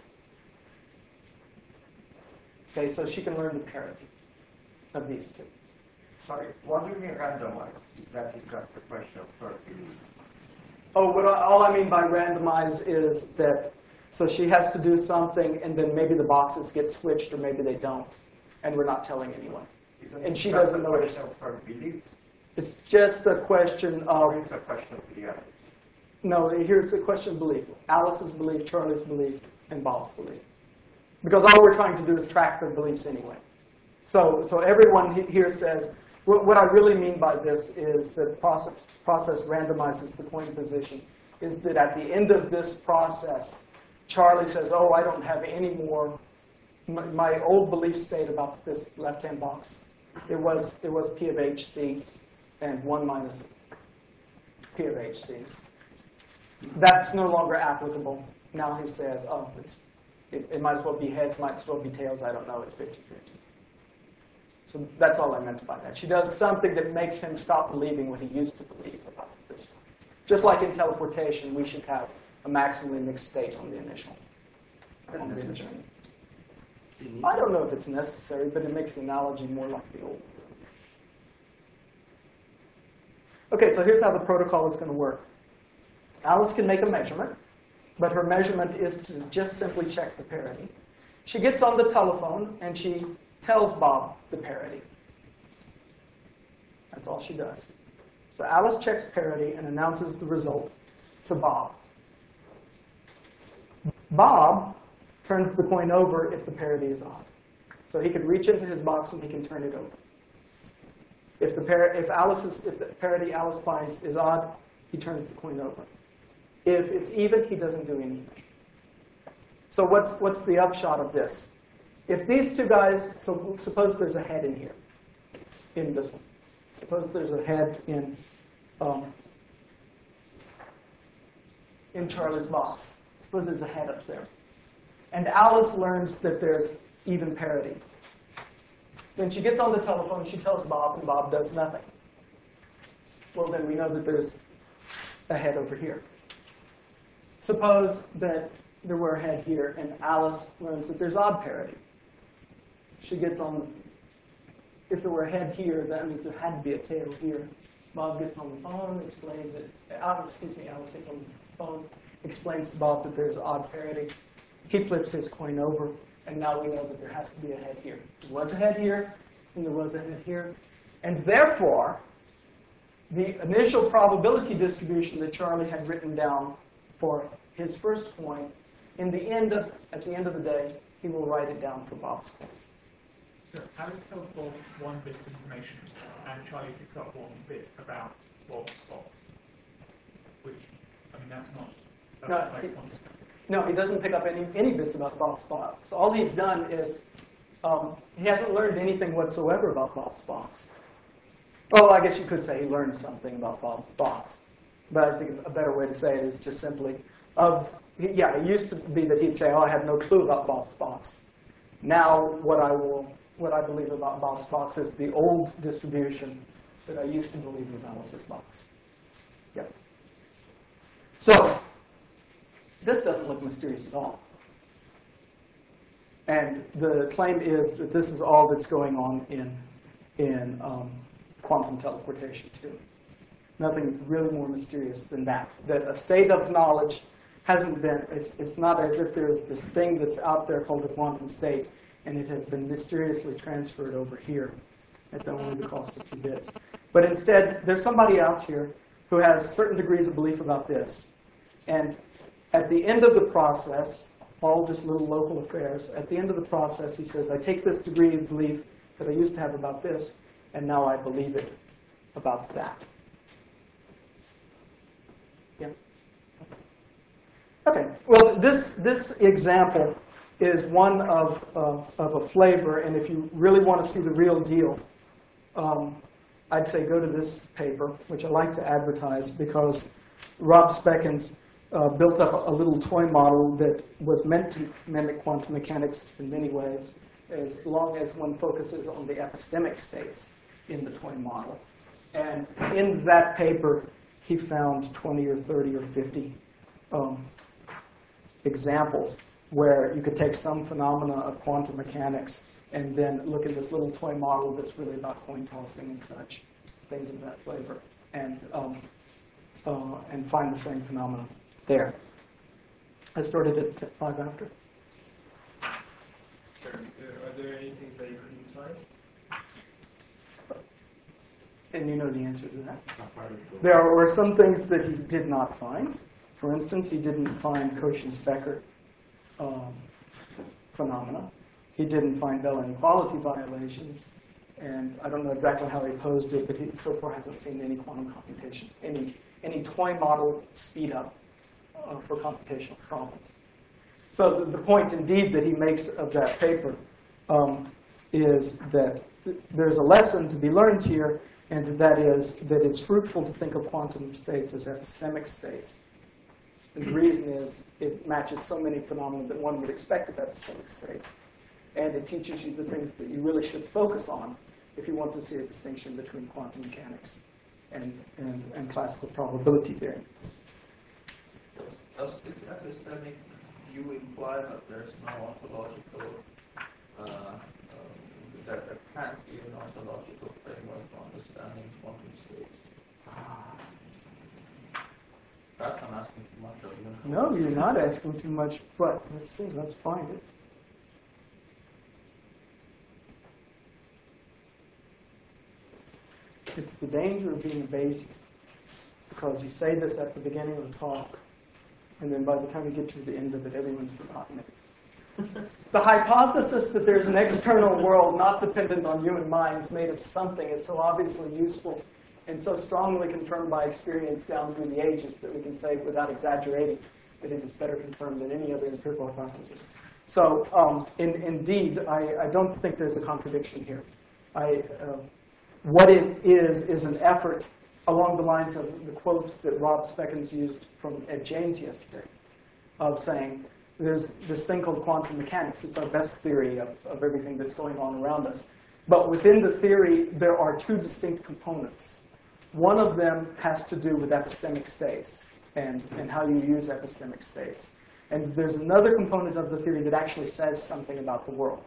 Okay, so she can learn the parity of these two. Sorry, what do you mean randomize? That is just a question of Fermi. Oh, all I mean by randomize is that, so she has to do something, and then maybe the boxes get switched, or maybe they don't, and we're not telling anyone. And she doesn't know it. It's a question of her belief. It's just a question of... It's a question of reality. No, here it's a question of belief. Alice's belief, Charlie's belief, and Bob's belief. Because all we're trying to do is track their beliefs anyway. So everyone here says, what I really mean by this is that the process randomizes the coin position, is that at the end of this process, Charlie says, oh, I don't have any more, my old belief state about this left-hand box. It was P of HC and 1 minus P of HC. That's no longer applicable. Now he says, oh, it might as well be heads, might as well be tails, I don't know, it's 50-50. So that's all I meant by that. She does something that makes him stop believing what he used to believe about this one. Just like in teleportation, we should have a maximally mixed state on the initial journey. I don't know if it's necessary, but it makes the analogy more like the old. Okay, so here's how the protocol is going to work. Alice can make a measurement, but her measurement is to just simply check the parity. She gets on the telephone and she tells Bob the parity. That's all she does. So Alice checks parity and announces the result to Bob. Bob turns the coin over if the parity is odd. So he can reach into his box and he can turn it over. If the parity Alice finds is odd, he turns the coin over. If it's even, he doesn't do anything. So what's the upshot of this? If these two guys, so suppose there's a head in here, in this one. Suppose there's a head in Charlie's box. Suppose there's a head up there. And Alice learns that there's even parity. Then she gets on the telephone, she tells Bob, and Bob does nothing. Well, then we know that there's a head over here. Suppose that there were a head here, and Alice learns that there's odd parity. She gets on, if there were a head here, that means there had to be a tail here. Bob gets on the phone, explains it. Alice gets on the phone, explains to Bob that there's odd parity. He flips his coin over, and now we know that there has to be a head here. There was a head here, and there was a head here. And therefore, the initial probability distribution that Charlie had written down for his first coin, at the end of the day, he will write it down for Bob's coin. So Alice tells Bob one bit of information, and Charlie picks up one bit about Bob's box. Which, I mean, that's not like quantity. No, he doesn't pick up any bits about Bob's box. All he's done is, he hasn't learned anything whatsoever about Bob's box. Well, I guess you could say he learned something about Bob's box. But I think a better way to say it is just simply, it used to be that he'd say, oh, I have no clue about Bob's box. Now, what I believe about Bob's box is the old distribution that I used to believe in Alice's box. Yep. So, this doesn't look mysterious at all. And the claim is that this is all that's going on in quantum teleportation too. Nothing really more mysterious than that. That a state of knowledge hasn't been, it's not as if there's this thing that's out there called a quantum state, and it has been mysteriously transferred over here at only the cost of 2 bits. But instead, there's somebody out here who has certain degrees of belief about this. And at the end of the process, all just little local affairs, at the end of the process, he says, I take this degree of belief that I used to have about this, and now I believe it about that. Yeah. Okay. Well, this example is one of a flavor, and if you really want to see the real deal, I'd say go to this paper, which I like to advertise because Rob Speckens built up a little toy model that was meant to mimic quantum mechanics in many ways, as long as one focuses on the epistemic states in the toy model. And in that paper, he found 20 or 30 or 50 examples where you could take some phenomena of quantum mechanics and then look at this little toy model that's really about coin tossing and such, things of that flavor, and find the same phenomena there. I started at 5 after. Are there any things that you couldn't find? And you know the answer to that. There were some things that he did not find. For instance, he didn't find Cauchy-Becker phenomena. He didn't find Bell inequality violations. And I don't know exactly how he posed it, but he so far hasn't seen any quantum computation, any toy model speed up for computational problems. So the point, indeed, that he makes of that paper is that there's a lesson to be learned here, and that is that it's fruitful to think of quantum states as epistemic states. And the reason is it matches so many phenomena that one would expect of epistemic states. And it teaches you the things that you really should focus on if you want to see a distinction between quantum mechanics and classical probability theory. Does this epistemic view imply that there's no ontological, that there can't be an ontological framework for understanding quantum states? Perhaps I'm asking too much of you. No, you're not asking too much, but let's see, let's find it. It's the danger of being evasive, because you say this at the beginning of the talk, and then by the time you get to the end of it, everyone's forgotten it. The hypothesis that there's an external world not dependent on human minds made of something is so obviously useful and so strongly confirmed by experience down through the ages that we can say without exaggerating that it is better confirmed than any other empirical hypothesis. So indeed, I don't think there's a contradiction here. What it is an effort along the lines of the quote that Rob Speckens used from Ed James yesterday, of saying, there's this thing called quantum mechanics. It's our best theory of everything that's going on around us. But within the theory, there are two distinct components. One of them has to do with epistemic states and how you use epistemic states. And there's another component of the theory that actually says something about the world.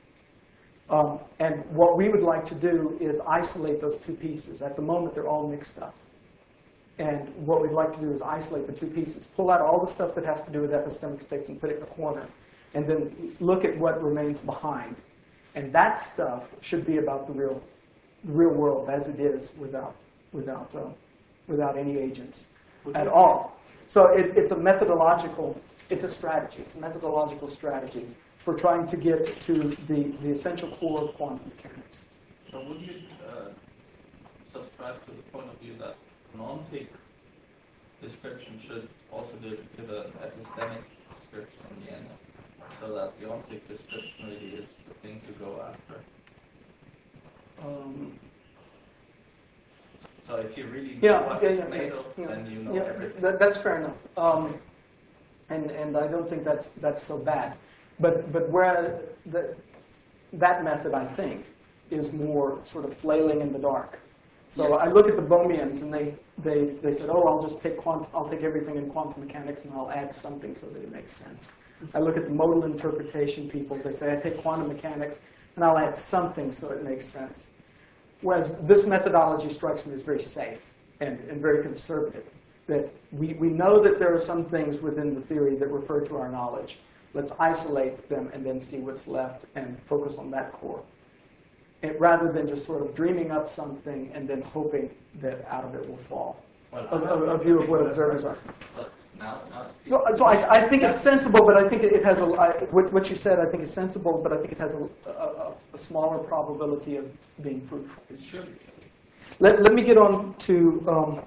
And what we would like to do is isolate those two pieces. At the moment, they're all mixed up. And what we'd like to do is isolate the two pieces, pull out all the stuff that has to do with epistemic states and put it in a corner, and then look at what remains behind. And that stuff should be about the real world as it is without any agents at all. So it's a methodological, it's a strategy. It's a methodological strategy for trying to get to the essential core of quantum mechanics. So would you subscribe to the point of view that non-tick description should also give an epistemic description in the end, so that the on-tick description really is the thing to go after? So if you really know what it's made of, then you know everything. That's fair enough. And I don't think that's so bad. But where that method, I think, is more sort of flailing in the dark. So I look at the Bohmians, and they said, oh, I'll take everything in quantum mechanics, and I'll add something so that it makes sense. I look at the modal interpretation people. They say, I take quantum mechanics, and I'll add something so it makes sense. Whereas this methodology strikes me as very safe and very conservative. That we know that there are some things within the theory that refer to our knowledge. Let's isolate them and then see what's left and focus on that core. Rather than just sort of dreaming up something and then hoping that out of it will fall. A view of what observers are. So I think it's sensible, but I think it has what you said, I think is sensible, but I think it has a smaller probability of being fruitful. It should. Let me get on to,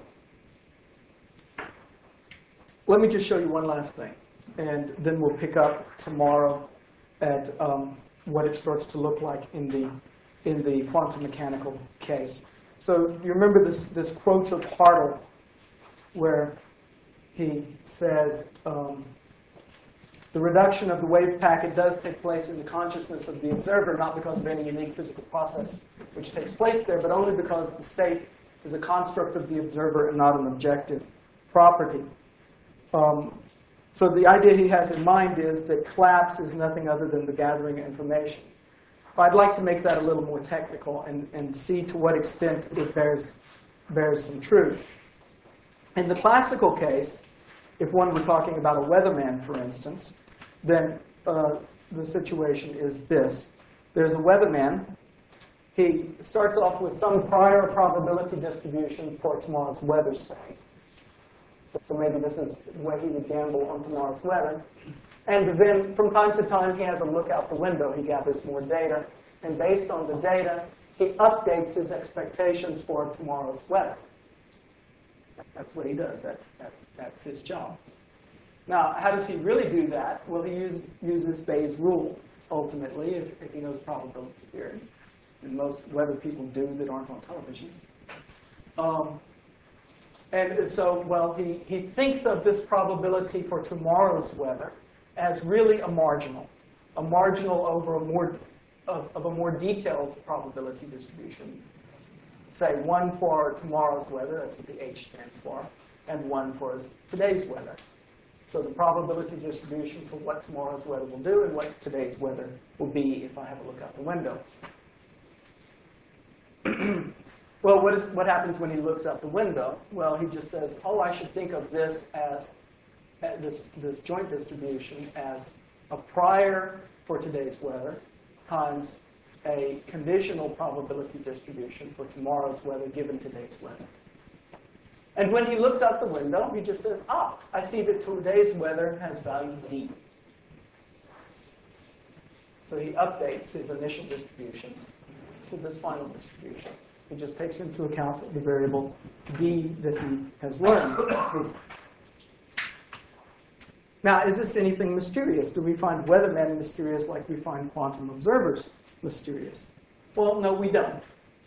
let me just show you one last thing, and then we'll pick up tomorrow at what it starts to look like in the quantum mechanical case. So you remember this quote of Hartle, where he says, the reduction of the wave packet does take place in the consciousness of the observer, not because of any unique physical process which takes place there, but only because the state is a construct of the observer and not an objective property. So the idea he has in mind is that collapse is nothing other than the gathering of information. I'd like to make that a little more technical and see to what extent it bears some truth. In the classical case, if one were talking about a weatherman, for instance, then the situation is this. There's a weatherman. He starts off with some prior probability distribution for tomorrow's weather, say. So maybe this is where he would gamble on tomorrow's weather. And then from time to time, he has a look out the window. He gathers more data. And based on the data, he updates his expectations for tomorrow's weather. That's what he does. That's his job. Now, how does he really do that? Well, he uses Bayes' rule, ultimately, if he knows probability theory. And most weather people do that aren't on television. And so, well, he thinks of this probability for tomorrow's weather as really a marginal over a more detailed probability distribution. Say 1 for tomorrow's weather, that's what the H stands for, and 1 for today's weather. So the probability distribution for what tomorrow's weather will do and what today's weather will be if I have a look out the window. Well, what happens when he looks out the window? Well, he just says, oh, I should think of this as this joint distribution as a prior for today's weather times a conditional probability distribution for tomorrow's weather given today's weather. And when he looks out the window, he just says, I see that today's weather has value D. So he updates his initial distribution to this final distribution. He just takes into account the variable D that he has learned. Now, is this anything mysterious? Do we find weathermen mysterious like we find quantum observers mysterious? Well, no, we don't.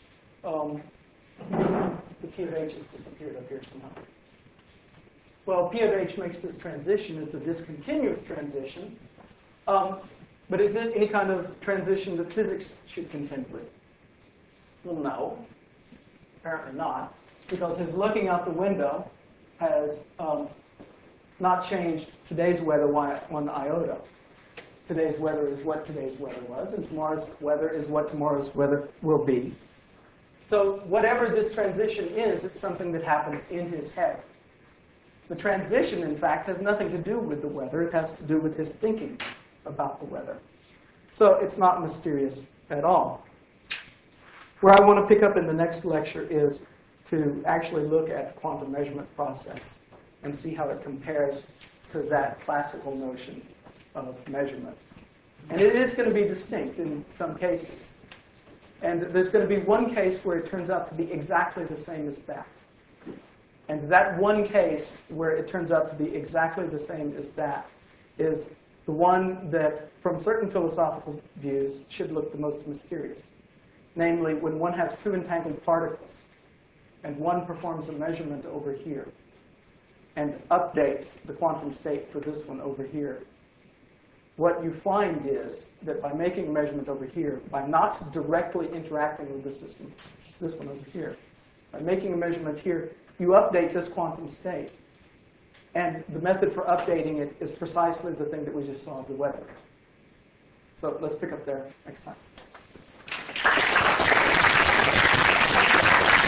The P of H has disappeared up here somehow. Well, P of H makes this transition. It's a discontinuous transition. But is it any kind of transition that physics should contend with? Well, no. Apparently not. Because his looking out the window has not changed today's weather one iota. Today's weather is what today's weather was, and tomorrow's weather is what tomorrow's weather will be. So whatever this transition is, it's something that happens in his head. The transition, in fact, has nothing to do with the weather. It has to do with his thinking about the weather. So it's not mysterious at all. Where I want to pick up in the next lecture is to actually look at the quantum measurement process and see how it compares to that classical notion of measurement. And it is going to be distinct in some cases. And there's going to be one case where it turns out to be exactly the same as that. And that one case where it turns out to be exactly the same as that is the one that, from certain philosophical views, should look the most mysterious. Namely, when one has two entangled particles, and one performs a measurement over here, and updates the quantum state for this one over here. What you find is that by making a measurement over here, by not directly interacting with the system, this one over here, by making a measurement here, you update this quantum state. And the method for updating it is precisely the thing that we just saw in the weather. So let's pick up there next time.